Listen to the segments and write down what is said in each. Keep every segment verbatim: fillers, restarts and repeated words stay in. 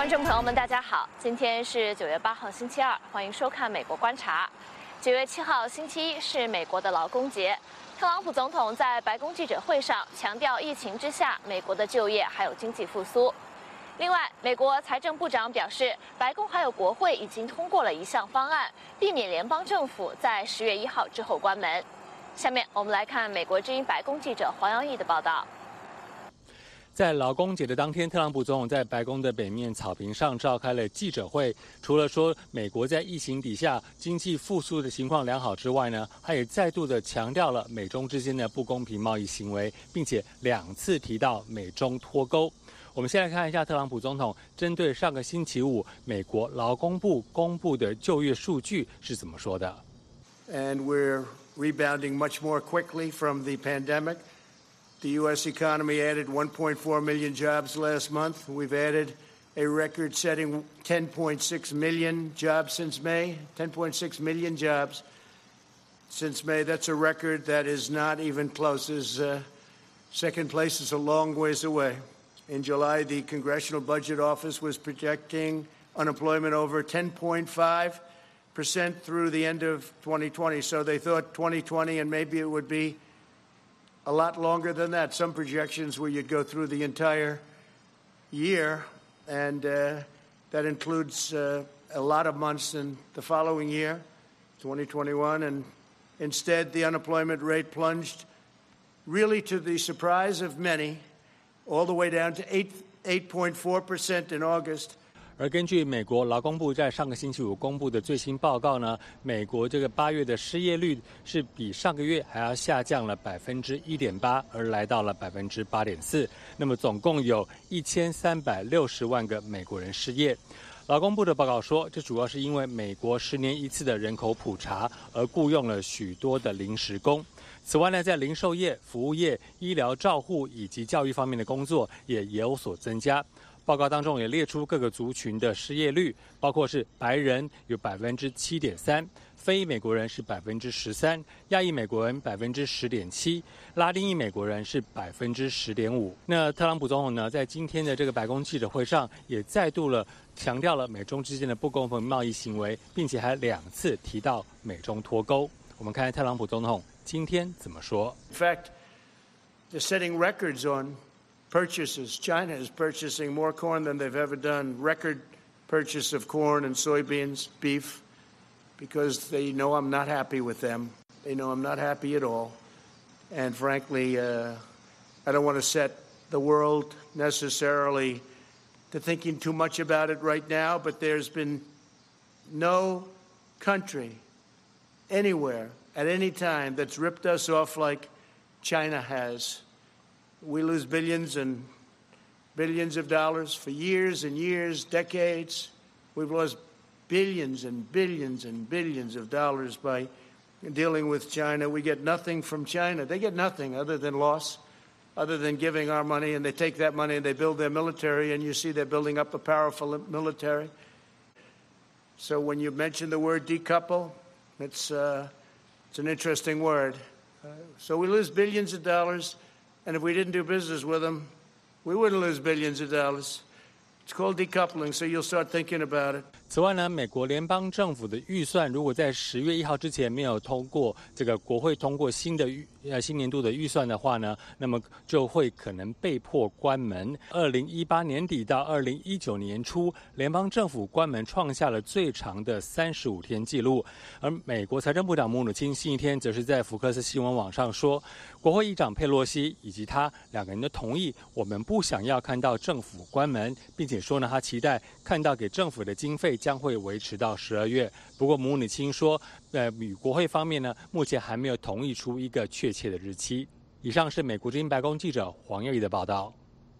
观众朋友们，大家好，今天是九月八号，星期二，欢迎收看《美国观察》。九月七号，星期一是美国的劳工节。特朗普总统在白宫记者会上强调，疫情之下，美国的就业还有经济复苏。另外，美国财政部长表示，白宫还有国会已经通过了一项方案，避免联邦政府在十月一号之后关门。下面我们来看美国之音白宫记者黄洋溢的报道。 在劳工节的当天，特朗普总统在白宫的北面草坪上召开了记者会。除了说美国在疫情底下经济复苏的情况良好之外呢，他也再度的强调了美中之间的不公平贸易行为，并且两次提到美中脱钩。我们先来看一下特朗普总统针对上个星期五美国劳工部公布的就业数据是怎么说的。 And we're rebounding much more quickly from the pandemic.The U S economy added one point four million jobs last month. We've added a record-setting ten point six million jobs since May. ten point six million jobs since May. That's a record that is not even close. Is uh, second place is a long ways away. In July, the Congressional Budget Office was projecting unemployment over ten point five percent through the end of twenty twenty. So they thought twenty twenty and maybe it would be.A lot longer than that. Some projections where you'd go through the entire year, and uh, that includes uh, a lot of months in the following year, twenty twenty-one, and instead the unemployment rate plunged, really to the surprise of many, all the way down to eight point four percent in August. 而根据美国劳工部在上个星期五公布的最新报告呢，美国这个八月的失业率是比上个月还要下降了百分之一点八，而来到了百分之八点四。那么总共有一千三百六十万个美国人失业。劳工部的报告说，这主要是因为美国十年一次的人口普查而雇佣了许多的临时工。此外呢，在零售业、服务业、医疗照护以及教育方面的工作也有所增加。报告当中也列出各个族群的失业率，包括是白人有百分之七点三，非美国人是百分之十三，亚裔美国人百分之十点七，拉丁裔美国人是百分之十点五。那特朗普总统呢，在今天的这个白宫记者会上，也再度了强调了美中之间的不公平贸易行为，并且还两次提到美中脱钩。我们看看特朗普总统今天怎么说。 In fact, they're setting records on.Purchases. China is purchasing more corn than they've ever done. Record purchase of corn and soybeans, beef, because they know I'm not happy with them. They know I'm not happy at all. And frankly, uh, I don't want to set the world necessarily to thinking too much about it right now, but there's been no country anywhere at any time that's ripped us off like China has.We lose billions and billions of dollars for years and years, decades. We've lost billions and billions and billions of dollars by dealing with China. We get nothing from China. They get nothing other than loss, other than giving our money, and they take that money and they build their military, and you see they're building up a powerful military. So when you mention the word decouple, it's, uh, it's an interesting word. Uh, so we lose billions of dollars.And if we didn't do business with them, we wouldn't lose billions of dollars. It's called decoupling, so you'll start thinking about it. 此外呢，美国联邦政府的预算如果在十月一号之前没有通过这个国会通过新的预呃新年度的预算的话呢，那么就会可能被迫关门。二零一八年底到二零一九年初，联邦政府关门创下了最长的三十五天纪录。而美国财政部长姆努钦星期天则是在福克斯新闻网上说，国会议长佩洛西以及他两个人的同意，我们不想要看到政府关门，并且说呢，他期待看到给政府的经费将会维持到十二月。不过姆努钦说，呃，与国会方面呢，目前还没有同意出一个确切的日期。以上是美国之音白宫记者黄佑怡的报道。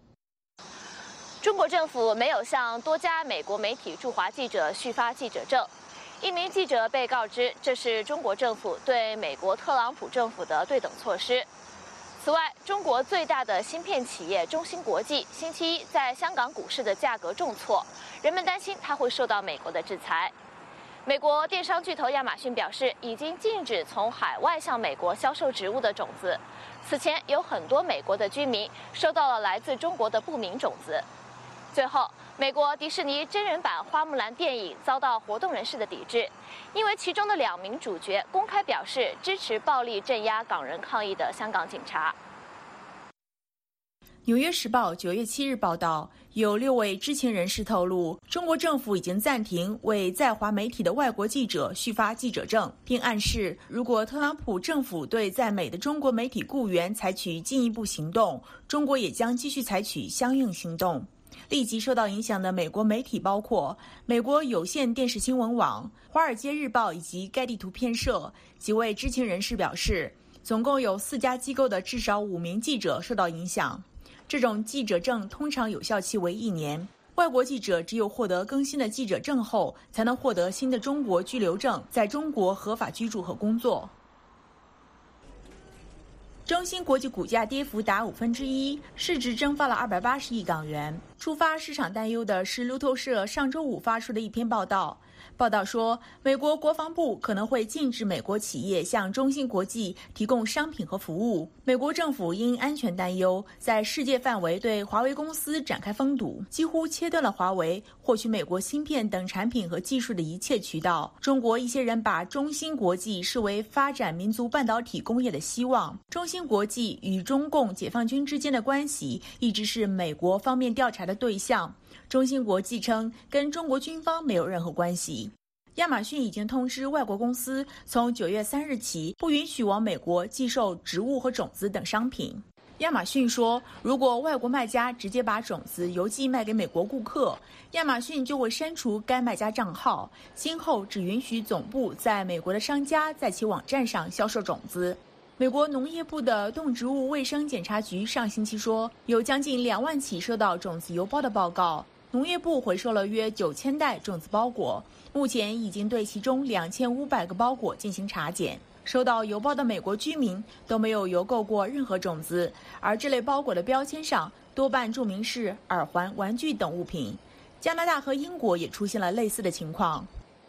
中国政府没有向多家美国媒体驻华记者续发记者证。一名记者被告知，这是中国政府对美国特朗普政府的对等措施。此外，中国最大的芯片企业中芯国际星期一在香港股市的价格重挫，人们担心它会受到美国的制裁。美国电商巨头亚马逊表示，已经禁止从海外向美国销售植物的种子。此前有很多美国的居民收到了来自中国的不明种子。 最后，美国迪士尼真人版《花木兰》电影遭到活动人士的抵制，因为其中的两名主角公开表示支持暴力镇压港人抗议的香港警察。 纽约时报九月七日报道，有六位知情人士透露，中国政府已经暂停为在华媒体的外国记者续发记者证，并暗示如果特朗普政府对在美的中国媒体雇员采取进一步行动，中国也将继续采取相应行动。立即受到影响的美国媒体包括美国有线电视新闻网、华尔街日报以及盖蒂图片社。几位知情人士表示，总共有四家机构的至少五名记者受到影响。这种记者证通常有效期为一年，外国记者只有获得更新的记者证后，才能获得新的中国居留证，在中国合法居住和工作。中芯国际股价跌幅达五分之一，市值蒸发了二百八十亿港元。触发市场担忧的是路透社上周五发出的一篇报道。报道说，美国国防部可能会禁止美国企业向中芯国际提供商品和服务。美国政府因安全担忧，在世界范围对华为公司展开封堵，几乎切断了华为获取美国芯片等产品和技术的一切渠道。中国一些人把中芯国际视为发展民族半导体工业的希望。中芯国际与中共解放军之间的关系一直是美国方面调查的对象。中芯国际称跟中国军方没有任何关系。亚马逊已经通知外国公司，从九月三日起不允许往美国寄售植物和种子等商品。亚马逊说，如果外国卖家直接把种子邮寄卖给美国顾客，亚马逊就会删除该卖家账号，今后只允许总部在美国的商家在其网站上销售种子。美国农业部的动植物卫生检查局上星期说，有将近两万起收到种子邮包的报告，农业部回收了约九千袋种子包裹，目前已经对其中两千五百个包裹进行查检。收到邮包的美国居民都没有邮购过任何种子，而这类包裹的标签上多半注明是耳环、玩具等物品。加拿大和英国也出现了类似的情况。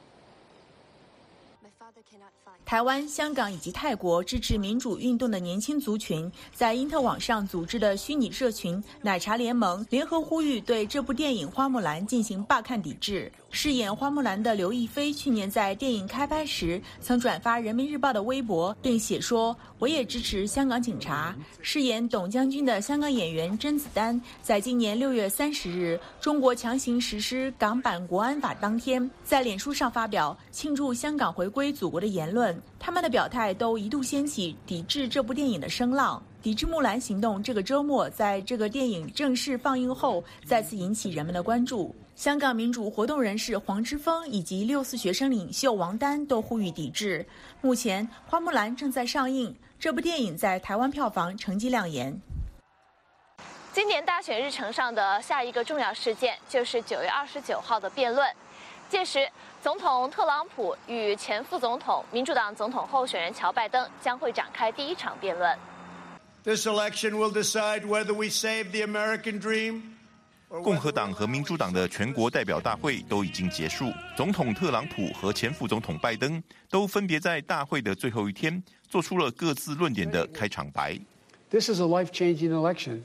台湾、香港以及泰国支持民主运动的年轻族群在因特网上组织的虚拟社群奶茶联盟联合呼吁对这部电影《花木兰》进行罢看抵制。饰演花木兰的刘亦菲去年在电影开拍时曾转发人民日报的微博，并写说我也支持香港警察。饰演董将军的香港演员甄子丹在今年六月三十日中国强行实施港版国安法当天，在脸书上发表庆祝香港回归祖国的言论。他们的表态都一度掀起抵制这部电影的声浪。抵制木兰行动这个周末在这个电影正式放映后再次引起人们的关注。香港民主活动人士黄之锋以及六四学生领袖王丹都呼吁抵制。目前《花木兰》正在上映，这部电影在台湾票房成绩亮眼。 今年大选日程上的下一个重要事件就是九月二十九号的辩论。届时，总统特朗普与前副总统、民主党总统候选人乔拜登将会展开第一场辩论。 This election will decide whether we save the American dream. 共和党和民主党的全国代表大会都已经结束，总统特朗普和前副总统拜登都分别在大会的最后一天做出了各自论点的开场白。 This is a life-changing election.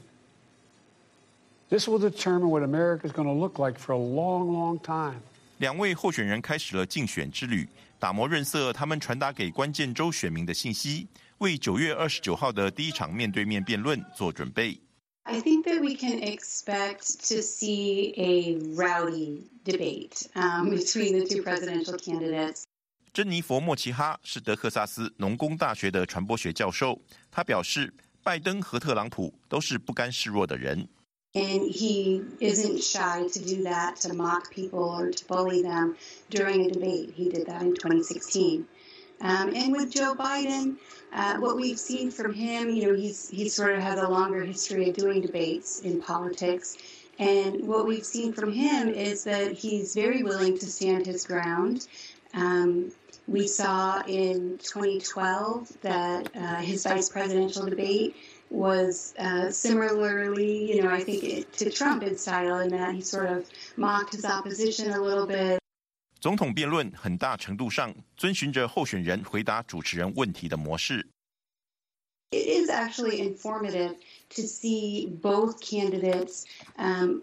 This will determine what America is going to look like for a long, long time. 两位候选人开始了竞选之旅，打磨润色他们传达给关键州选民的信息，为九月二十九号的第一场面对面辩论做准备。 I think that we can expect to see a rowdy debate um, between the two presidential candidates. 珍妮佛·莫奇哈是德克萨斯农工大学的传播学教授，他表示，拜登和特朗普都是不甘示弱的人。 And he isn't shy to do that, to mock people or to bully them during a debate. He did that in twenty sixteen. Um, and with Joe Biden, uh, what we've seen from him, you know, he's he sort of has a longer history of doing debates in politics. And what we've seen from him is that he's very willing to stand his ground. Um, we saw in twenty twelve that uh, his vice presidential debate was uh, similarly, you know, I think it, to Trump in style in that he sort of mocked his opposition a little bit. 总统辩论很大程度上遵循着候选人回答主持人问题的模式。 It is actually informative to see both candidates um,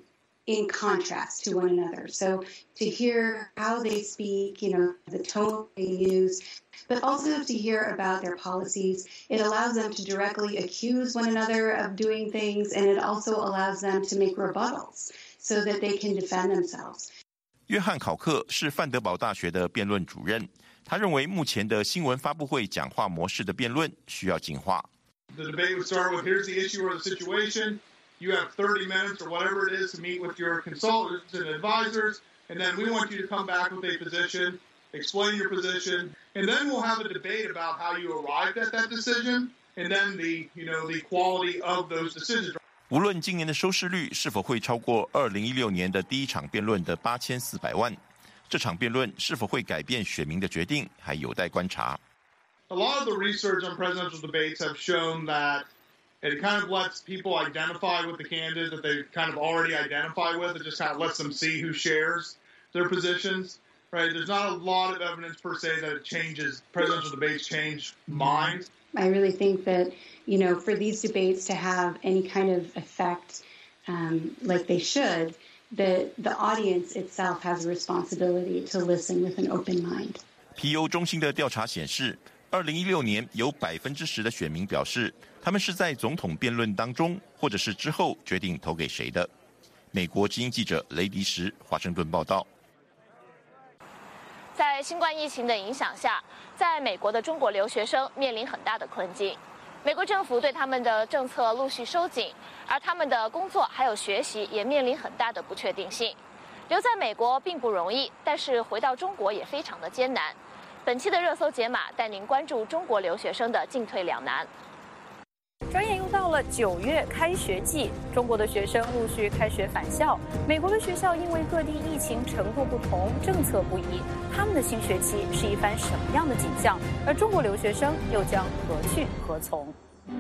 in contrast to one another. So to hear how they speak, you know, the tone they use, but also to hear about their policies. It allows them to directly accuse one another of doing things, and it also allows them to make rebuttals so that they can defend themselves. 约翰考克是范德堡大学的辩论主任，他认为目前的新闻发布会讲话模式的辩论需要进化。 The debate would start with here's the issue or the situation. You have thirty minutes or whatever it is to meet with your consultants and advisors, and then we want you to come back with a position, explain your position, and then we'll have a debate about how you arrived at that decision, and then the, you know, the quality of those decisions. 无论今年的收视率是否会超过二零一六年的第一场辩论的八千四百万，这场辩论是否会改变选民的决定，还有待观察。 A lot of the research on presidential debates have shown that it kind of lets people identify with the candidate that they kind of already identify with. It just kind of lets them see who shares their positions, right? There's not a lot of evidence per se that it changes, presidential debates change minds. I really think that, you know, for these debates to have any kind of effect um, like they should, that the audience itself has a responsibility to listen with an open mind. P O 中心的调查显示，二零一六年有百分之十的选民表示，他们是在总统辩论当中或者是之后决定投给谁的。美国之音记者雷迪什华盛顿报道。 在新冠疫情的影响下，在美国的中国留学生面临很大的困境。美国政府对他们的政策陆续收紧，而他们的工作还有学习也面临很大的不确定性。留在美国并不容易，但是回到中国也非常的艰难。本期的热搜解码带您关注中国留学生的进退两难。 转眼又到了九月开学季，中国的学生陆续开学返校。美国的学校因为各地疫情程度不同，政策不一，他们的新学期是一番什么样的景象？而中国留学生又将何去何从？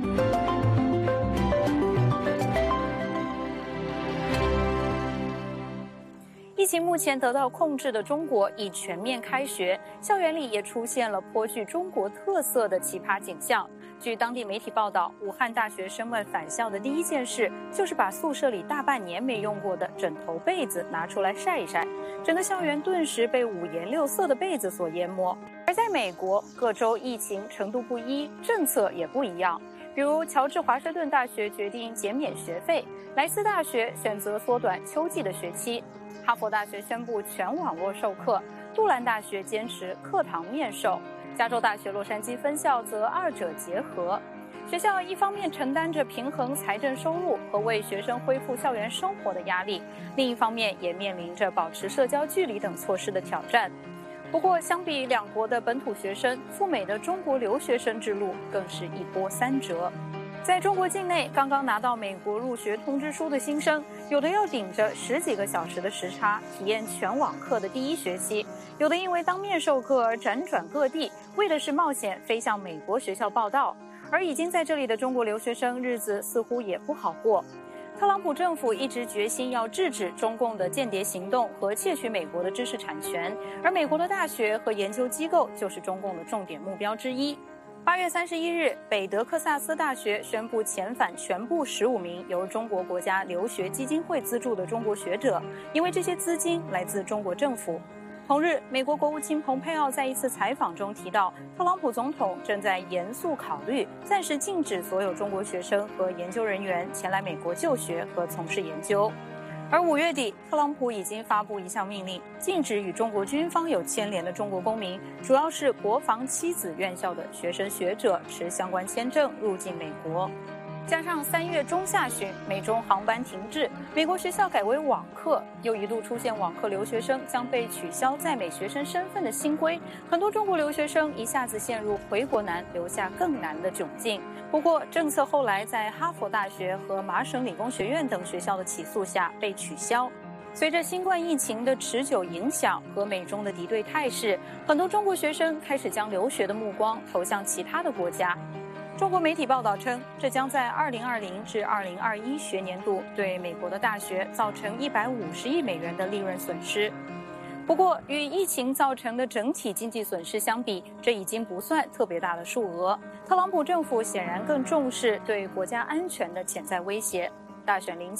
疫情目前得到控制的中国已全面开学，校园里也出现了颇具中国特色的奇葩景象。据当地媒体报道，武汉大学生们返校的第一件事就是把宿舍里大半年没用过的枕头被子拿出来晒一晒，整个校园顿时被五颜六色的被子所淹没。而在美国，各州疫情程度不一，政策也不一样。比如，乔治华盛顿大学决定减免学费，莱斯大学选择缩短秋季的学期，哈佛大学宣布全网络授课，杜兰大学坚持课堂面授。加州大学洛杉矶分校则二者结合，学校一方面承担着平衡财政收入和为学生恢复校园生活的压力，另一方面也面临着保持社交距离等措施的挑战。不过，相比两国的本土学生，赴美的中国留学生之路更是一波三折。在中国境内，刚刚拿到美国入学通知书的新生，有的要顶着十几个小时的时差体验全网课的第一学期，有的因为当面授课而辗转各地，为的是冒险飞向美国学校报到。而已经在这里的中国留学生日子似乎也不好过。特朗普政府一直决心要制止中共的间谍行动和窃取美国的知识产权，而美国的大学和研究机构就是中共的重点目标之一。八月三十一日，北德克萨斯大学宣布遣返全部十五名由中国国家留学基金会资助的中国学者，因为这些资金来自中国政府。同日，美国国务卿蓬佩奥在一次采访中提到，特朗普总统正在严肃考虑暂时禁止所有中国学生和研究人员前来美国就学和从事研究。而五月底，特朗普已经发布一项命令，禁止与中国军方有牵连的中国公民，主要是国防七子院校的学生学者持相关签证入境美国。加上三月中下旬美中航班停滞，美国学校改为网课，又一度出现网课留学生将被取消在美学生身份的新规，很多中国留学生一下子陷入回国难留下更难的窘境。不过政策后来在哈佛大学和麻省理工学院等学校的起诉下被取消。随着新冠疫情的持久影响和美中的敌对态势，很多中国学生开始将留学的目光投向其他的国家。中国媒体报道称，这将在二零二零至二零二一学年度对美国的大学造成一百五十亿美元的利润损失。不过，与疫情造成的整体经济损失相比，这已经不算特别大的数额。特朗普政府显然更重视对国家安全的潜在威胁。大选临近，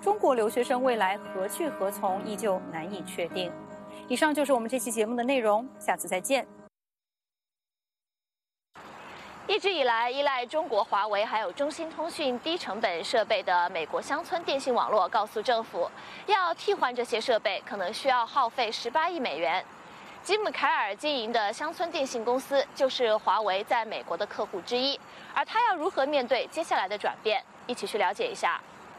中国留学生未来何去何从依旧难以确定。以上就是我们这期节目的内容，下次再见。 一直以来依赖中国华为还有中兴通讯低成本设备的美国乡村电信网络告诉政府，要替换这些设备可能需要耗费十八亿美元。吉姆·凯尔经营的乡村电信公司就是华为在美国的客户之一，而他要如何面对接下来的转变？一起去了解一下。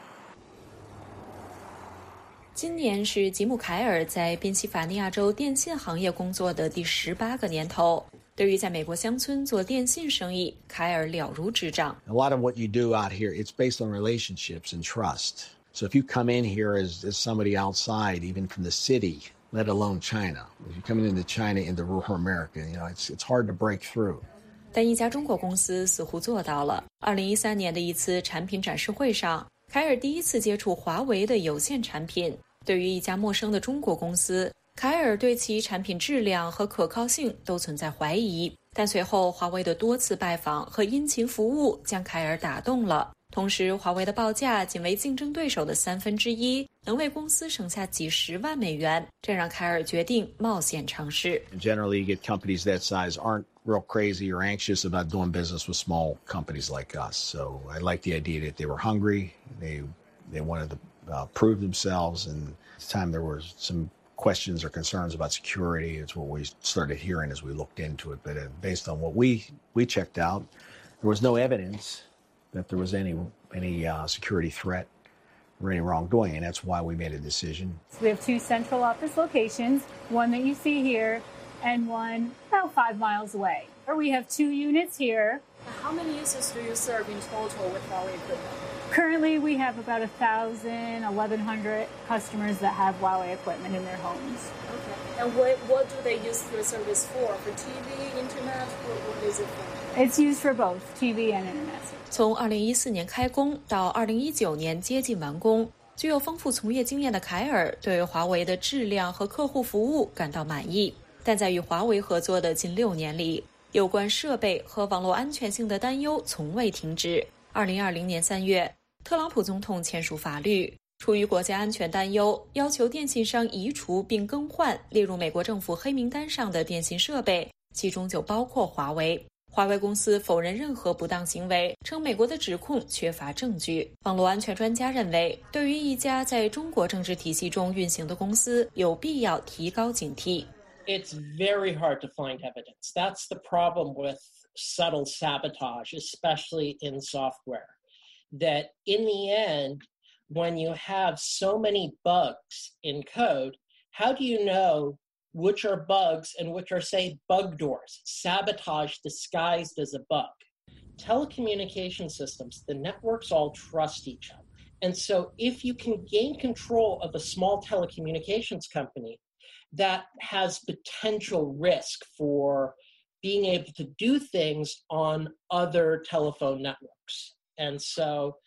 今年是吉姆·凯尔在宾夕法尼亚州电信行业工作的第十八个年头。对于在美国乡村做电信生意，凯尔了如指掌。 A lot of what you do out here, it's based on relationships and trust. So if you come in here as, as somebody outside, even from the city, let alone China, if you're coming into China, into rural America, you know, it's, it's hard to break through. 但一家中国公司似乎做到了。二零一三年的一次产品展示会上，凯尔第一次接触华为的有线产品。对于一家陌生的中国公司，凯尔对其产品质量和可靠性都存在怀疑，但随后华为的多次拜访和殷勤服务将凯尔打动了。同时，华为的报价仅为竞争对手的三分之一，能为公司省下几十万美元，这让凯尔决定冒险尝试。 Generally, you get companies that size aren't real crazy or anxious about doing business with small companies like us. So I like the idea that they were hungry, they they wanted to uh, prove themselves, and at the time there were some questions or concerns about security. It's what we started hearing as we looked into it. But uh, based on what we we checked out, there was no evidence that there was any any uh, security threat or any wrongdoing, and that's why we made a decision. So we have two central office locations, one that you see here and one about five miles away. Or we have two units here. How many users do you serve in total with Huawei equipment? Currently, we have about one thousand, eleven hundred customers that have Huawei equipment in their homes. Okay. And what, what do they use your service for? For T V, internet? What, what is it for? It's used for both T V and internet. 从二零一四年开工到二零一九年接近完工，具有丰富从业经验的凯尔对华为的质量和客户服务感到满意。但在与华为合作的近六年里，有关设备和网络安全性的担忧从未停止。二零二零年三月，特朗普总统签署法律，出于国家安全担忧，要求电信商移除并更换列入美国政府黑名单上的电信设备，其中就包括华为。华为公司否认任何不当行为，称美国的指控缺乏证据。网络安全专家认为，对于一家在中国政治体系中运行的公司，有必要提高警惕。 It's very hard to find evidence. That's the problem with subtle sabotage, especially in software. That in the end, when you have so many bugs in code, how do you know which are bugs and which are, say, bug doors, sabotage disguised as a bug? Telecommunication systems, the networks all trust each other. And so if you can gain control of a small telecommunications company that has potential risk for being able to do things on other telephone networks. And so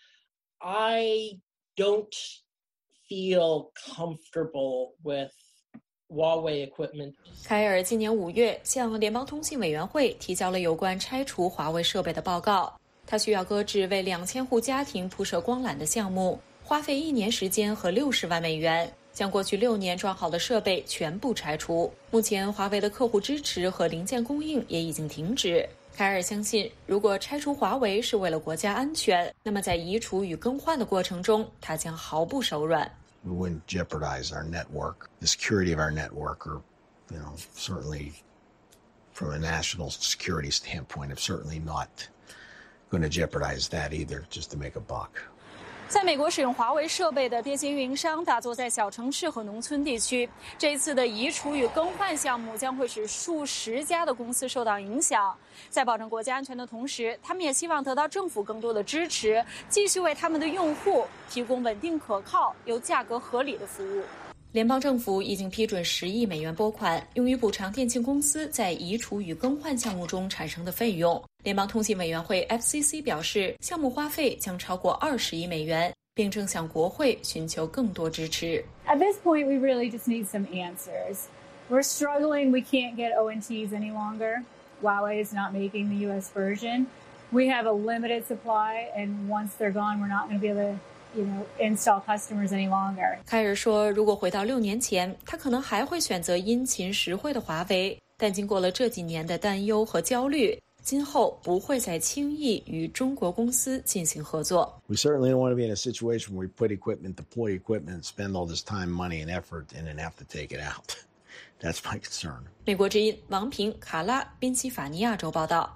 I don't feel comfortable with Huawei equipment. 凯尔今年五月向联邦通信委员会提交了有关拆除华为设备的报告。他需要搁置为两千户家庭铺设光缆的项目，花费一年时间和六十万美元，将过去六年装好的设备全部拆除。目前，华为的客户支持和零件供应也已经停止。凯尔相信，如果拆除华为是为了国家安全，那么在移除与更换的过程中，他将毫不手软。 We wouldn't jeopardize our network, the security of our network, or, you know, certainly from a national security standpoint, I'm certainly not going to jeopardize that either, just to make a buck. 在美国使用华为设备的电信运营商大多在小城市和农村地区。这一次的移除与更换项目将会使数十家的公司受到影响。在保证国家安全的同时，他们也希望得到政府更多的支持，继续为他们的用户提供稳定可靠又价格合理的服务。 联邦政府已经批准十亿美元拨款，用于补偿电信公司在移除与更换项目中产生的费用。联邦通信委员会 F C C 表示，项目花费将超过二十亿美元，并正向国会寻求更多支持。 At this point, we really just need some answers. We're struggling. We can't get O N Ts any longer. Huawei is not making the U S version. We have a limited supply, and once they're gone, we're not going to be able to you know, install customers any longer. 凯尔说，如果回到六年前，他可能还会选择殷勤实惠的华为，但经过了这几年的担忧和焦虑，今后不会再轻易与中国公司进行合作。 We certainly don't want to be in a situation where we put equipment, deploy equipment, and spend all this time, money, and effort, and then have to take it out. That's my concern. 美国之音王平、卡拉、宾夕法尼亚州报道。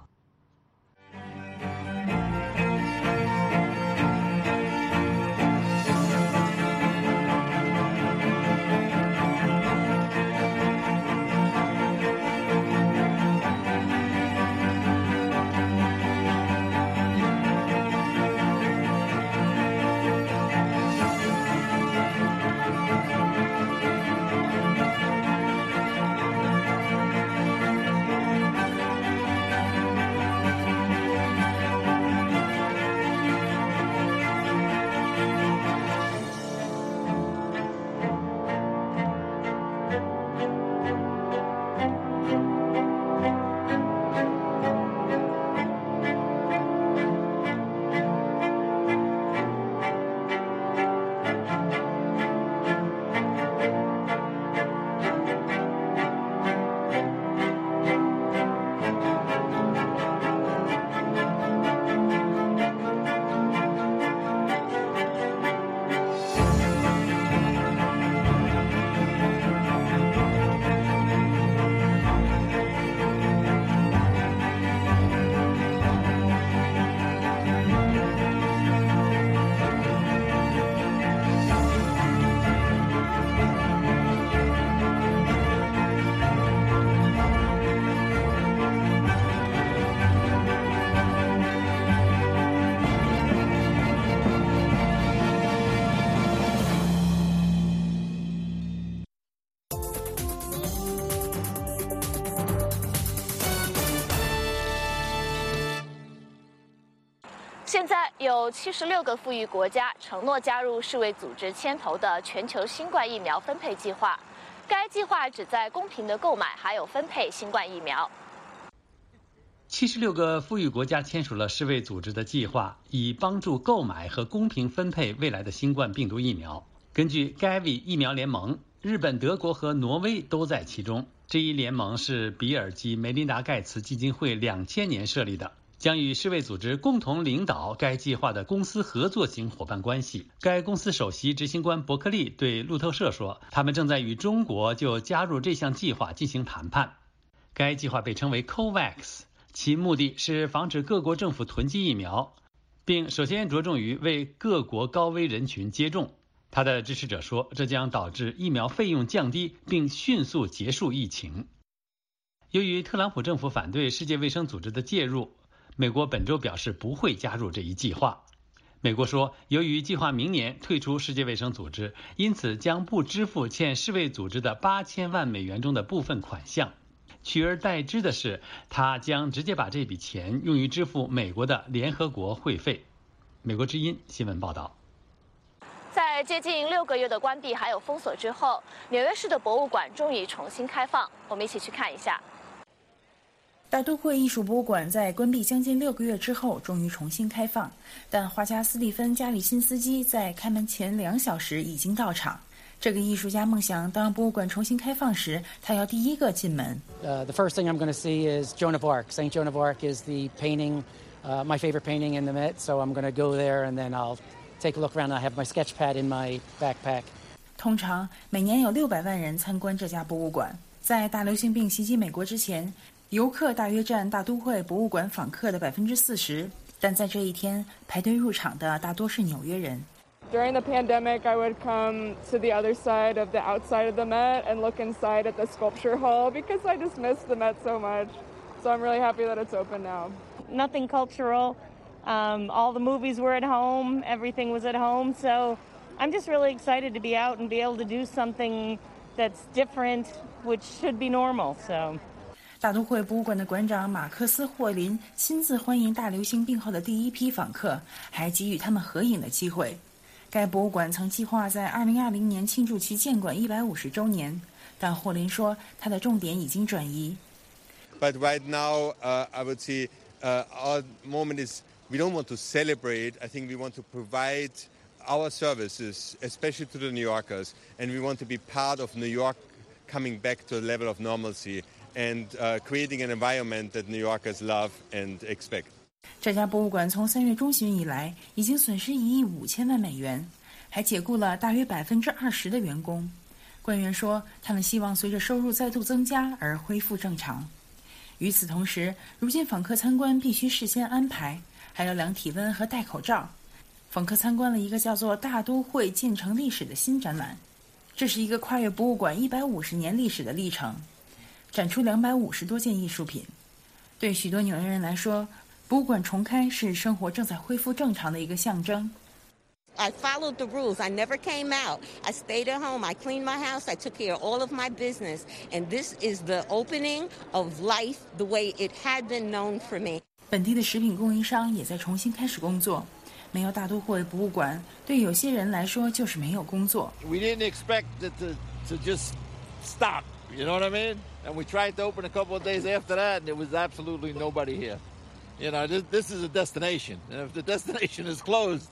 现在有七十六个富裕国家承诺加入世卫组织牵头的全球新冠疫苗分配计划。该计划旨在公平的购买还有分配新冠疫苗。 七十六个富裕国家签署了世卫组织的计划，以帮助购买和公平分配未来的新冠病毒疫苗。根据 Gavi 疫苗联盟，日本、德国和挪威都在其中。这一联盟是比尔及梅琳达盖茨基金会两千年设立的，将与世卫组织共同领导该计划的公司合作型伙伴关系。该公司首席执行官伯克利对路透社说，他们正在与中国就加入这项计划进行谈判。该计划被称为 COVAX， 其目的是防止各国政府囤积疫苗，并首先着重于为各国高危人群接种。他的支持者说，这将导致疫苗费用降低，并迅速结束疫情。由于特朗普政府反对世界卫生组织的介入，美国本周表示不会加入这一计划。美国说，由于计划明年退出世界卫生组织，因此将不支付欠世卫组织的八千万美元中的部分款项。取而代之的是，他将直接把这笔钱用于支付美国的联合国会费。美国之音新闻报道。 在接近六个月的关闭还有封锁之后，纽约市的博物馆终于重新开放，我们一起去看一下。 大都会艺术博物馆在关闭将近六个月之后终于重新开放，但画家斯蒂芬·加里辛斯基在开门前两小时已经到场。这个艺术家梦想，当博物馆重新开放时，他要第一个进门。 Uh, the first thing I'm going to see is Joan of Arc. Saint Joan of Arc is the painting, uh, my favorite painting in the Met, so I'm going to go there and then I'll take a look around. I have my sketch pad in my backpack. 通常每年有六百万人参观这家博物馆。在大流行病袭击美国之前，游客大约占大都会博物馆访客的百分之四十，但在这一天排队入场的大多是纽约人。 During the pandemic, I would come to the other side of the outside of the Met and look inside at the sculpture hall because I just missed the Met so much. So I'm really happy that it's open now. Nothing cultural. Um, all the movies were at home. Everything was at home. So I'm just really excited to be out and be able to do something that's different, which should be normal. So. 大都会博物馆的馆长马克思·霍林亲自欢迎大流行病后的第一批访客，还给予他们合影的机会。该博物馆曾计划在二零二零年庆祝其建馆一百五十周年，但霍林说，他的重点已经转移。 But right now, uh, I would say uh, our moment is we don't want to celebrate. I think we want to provide our services, especially to the New Yorkers, and we want to be part of New York coming back to a level of normalcy and uh, creating an environment that New Yorkers love and expect. 这家博物馆从三月中旬以来已经损失一亿五千万美元，还解雇了大约百分之二十的员工。官员说，他们希望随着收入再度增加而恢复正常。与此同时，如今访客参观必须事先安排，还要量体温和戴口罩。访客参观了一个叫做“大都会建成历史”的新展览，这是一个跨越博物馆一百五十年历史的历程，展出两百五十多件艺术品。对许多纽约人来说，博物馆重开是生活正在恢复正常的一个象征。 I followed the rules. I never came out. I stayed at home. I cleaned my house. I took care of all of my business. And this is the opening of life the way it had been known for me. 本地的食品供应商也在重新开始工作。没有大都会博物馆，对有些人来说就是没有工作。 We didn't expect it to to just stop. You know what I mean? And we tried to open a couple of days after that, and there was absolutely nobody here. You know, this, this is a destination, and if the destination is closed,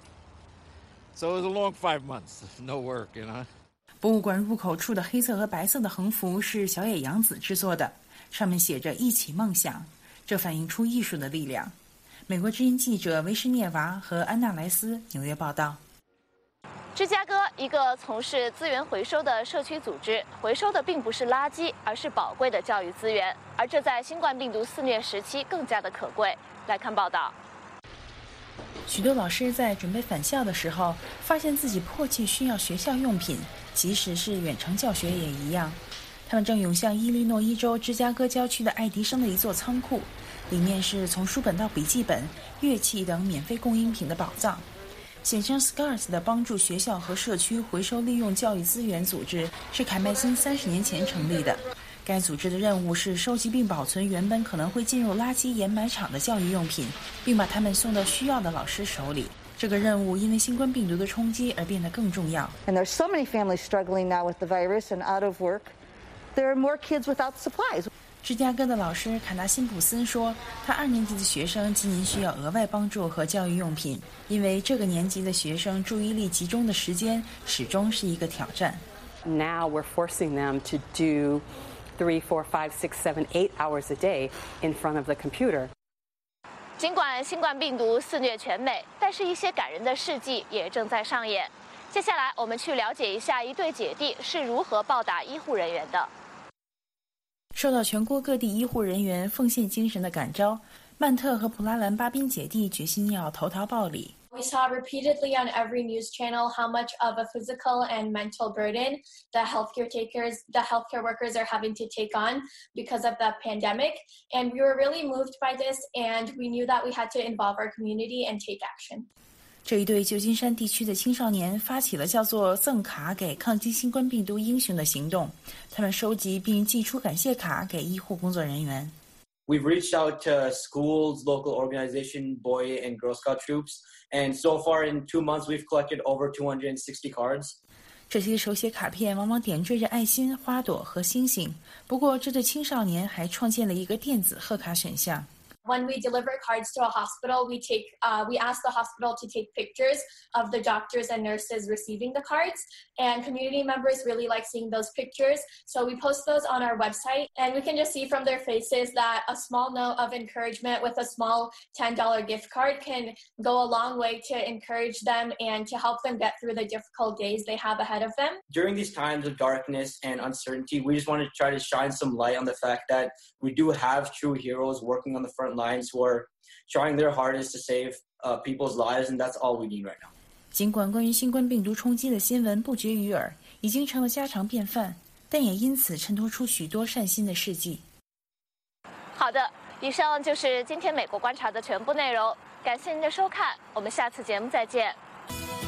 so it was a long five months, no work. You know. 博物馆入口处的黑色和白色的横幅是小野洋子制作的，上面写着“一起梦想”，这反映出艺术的力量。美国之音记者维什涅娃和安娜莱斯纽约报道。 芝加哥一个从事资源回收的社区组织，回收的并不是垃圾，而是宝贵的教育资源，而这在新冠病毒肆虐时期更加的可贵。来看报道。 许多老师在准备返校的时候，发现自己迫切需要学校用品，即使是远程教学也一样。他们正涌向伊利诺伊州芝加哥郊区的爱迪生的一座仓库，里面是从书本到笔记本、乐器等免费供应品的宝藏。写成 Scars 的帮助学校和社区回收利用教育资源组织是凯麦辛三十年前成立的。该组织的任务是收集并保存原本可能会进入垃圾掩埋场的教育用品，并把它们送到需要的老师手里。这个任务因为新冠病毒的冲击而变得更重要。 And there's so many families struggling now with the virus and out of work. There are more kids without supplies. 芝加哥的老师卡纳辛普森说，他二年级的学生今年需要额外帮助和教育用品，因为这个年级的学生注意力集中的时间始终是一个挑战。 Now we're forcing them to do three, four, five, six, seven, eight hours a day in front of the computer. 尽管新冠病毒肆虐全美，但是一些感人的事迹也正在上演。接下来，我们去了解一下一对姐弟是如何报答医护人员的。 受到全国各地医护人员奉献精神的感召，曼特和普拉兰巴宾姐弟决心要投桃报李。 We saw repeatedly on every news channel how much of a physical and mental burden the healthcare takers, the healthcare workers are having to take on because of the pandemic. And we were really moved by this, and we knew that we had to involve our community and take action. 这一对旧金山地区的青少年发起了叫做赠卡给抗击新冠病毒英雄的行动，他们收集并寄出感谢卡给医护工作人员。 We've reached out to schools, local organization, Boy and Girl Scout troops, and so far in two months we've collected over two hundred sixty cards. 这些手写卡片往往点缀着爱心、花朵和星星，不过这对青少年还创建了一个电子贺卡选项。 When we deliver cards to a hospital, we take uh, we ask the hospital to take pictures of the doctors and nurses receiving the cards, and community members really like seeing those pictures. So we post those on our website, and we can just see from their faces that a small note of encouragement with a small ten dollar gift card can go a long way to encourage them and to help them get through the difficult days they have ahead of them. During these times of darkness and uncertainty, we just want to try to shine some light on the fact that we do have true heroes working on the front lines who are trying their hardest to save uh, people's lives, and that's all we need right now. 尽管关于新冠病毒冲击的新闻不绝于耳，已经成了家常便饭，但也因此衬托出许多善心的事迹。 好的，以上就是今天美国观察的全部内容，感谢您的收看，我们下次节目再见。